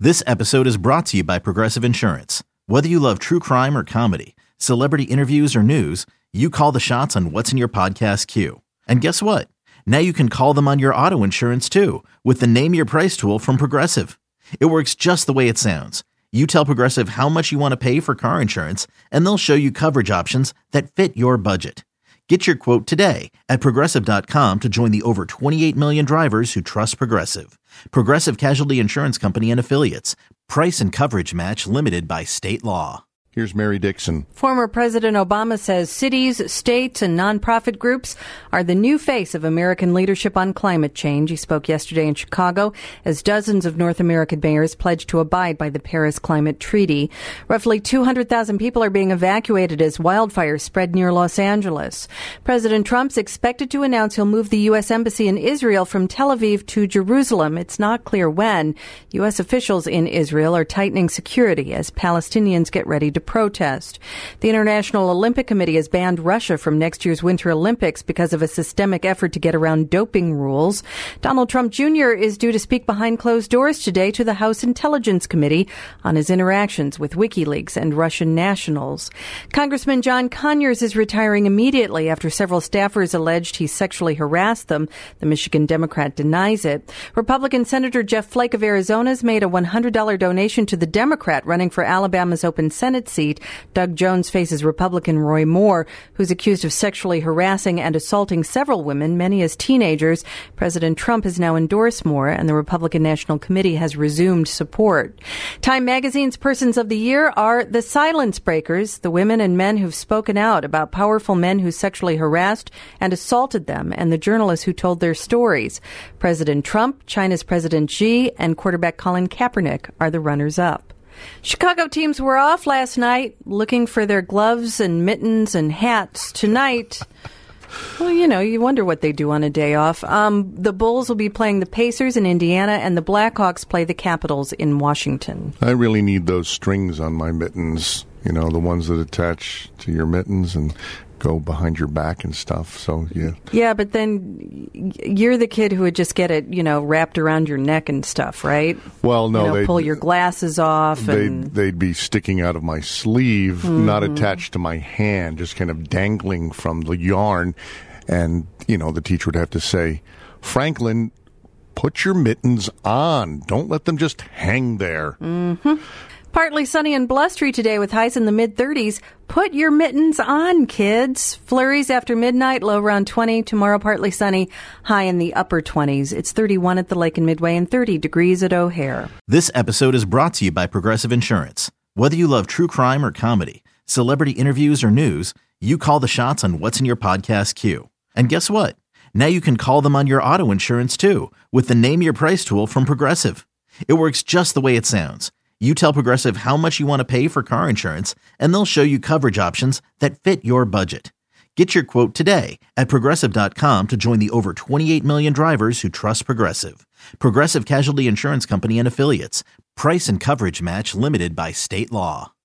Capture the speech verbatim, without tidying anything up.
This episode is brought to you by Progressive Insurance. Whether you love true crime or comedy, celebrity interviews or news, you call the shots on what's in your podcast queue. And guess what? Now you can call them on your auto insurance too with the Name Your Price tool from Progressive. It works just the way it sounds. You tell Progressive how much you want to pay for car insurance, and they'll show you coverage options that fit your budget. Get your quote today at Progressive dot com to join the over twenty-eight million drivers who trust Progressive. Progressive Casualty Insurance Company and Affiliates. Price and coverage match limited by state law. Here's Mary Dixon. Former President Obama says cities, states, and nonprofit groups are the new face of American leadership on climate change. He spoke yesterday in Chicago as dozens of North American mayors pledged to abide by the Paris Climate Treaty. Roughly two hundred thousand people are being evacuated as wildfires spread near Los Angeles. President Trump's expected to announce he'll move the U S Embassy in Israel from Tel Aviv to Jerusalem. It's not clear when. U S officials in Israel are tightening security as Palestinians get ready to protest. The International Olympic Committee has banned Russia from next year's Winter Olympics because of a systemic effort to get around doping rules. Donald Trump Junior is due to speak behind closed doors today to the House Intelligence Committee on his interactions with WikiLeaks and Russian nationals. Congressman John Conyers is retiring immediately after several staffers alleged he sexually harassed them. The Michigan Democrat denies it. Republican Senator Jeff Flake of Arizona has made a one hundred dollars donation to the Democrat running for Alabama's open Senate seat. Doug Jones faces Republican Roy Moore, who's accused of sexually harassing and assaulting several women, many as teenagers. President Trump has now endorsed Moore, and the Republican National Committee has resumed support. Time Magazine's Persons of the Year are the silence breakers, the women and men who've spoken out about powerful men who sexually harassed and assaulted them, and the journalists who told their stories. President Trump, China's President Xi, and quarterback Colin Kaepernick are the runners-up. Chicago teams were off last night looking for their gloves and mittens and hats. Tonight, well, you know, you wonder what they do on a day off. Um, the Bulls will be playing the Pacers in Indiana, and the Blackhawks play the Capitals in Washington. I really need those strings on my mittens, you know, the ones that attach to your mittens and go behind your back and stuff. So, yeah. Yeah, but then you're the kid who would just get it, you know, wrapped around your neck and stuff, right? Well, no. You know, pull your glasses off. They'd, and they'd be sticking out of my sleeve, mm-hmm. not attached to my hand, just kind of dangling from the yarn. And, you know, the teacher would have to say, Franklin, put your mittens on. Don't let them just hang there. Mm-hmm. Partly sunny and blustery today with highs in the mid-thirties. Put your mittens on, kids. Flurries after midnight, low around twenty. Tomorrow, partly sunny, high in the upper twenties. It's thirty-one at the Lake and Midway and thirty degrees at O'Hare. This episode is brought to you by Progressive Insurance. Whether you love true crime or comedy, celebrity interviews or news, you call the shots on what's in your podcast queue. And guess what? Now you can call them on your auto insurance too with the Name Your Price tool from Progressive. It works just the way it sounds. You tell Progressive how much you want to pay for car insurance, and they'll show you coverage options that fit your budget. Get your quote today at Progressive dot com to join the over twenty-eight million drivers who trust Progressive. Progressive Casualty Insurance Company and Affiliates. Price and coverage match limited by state law.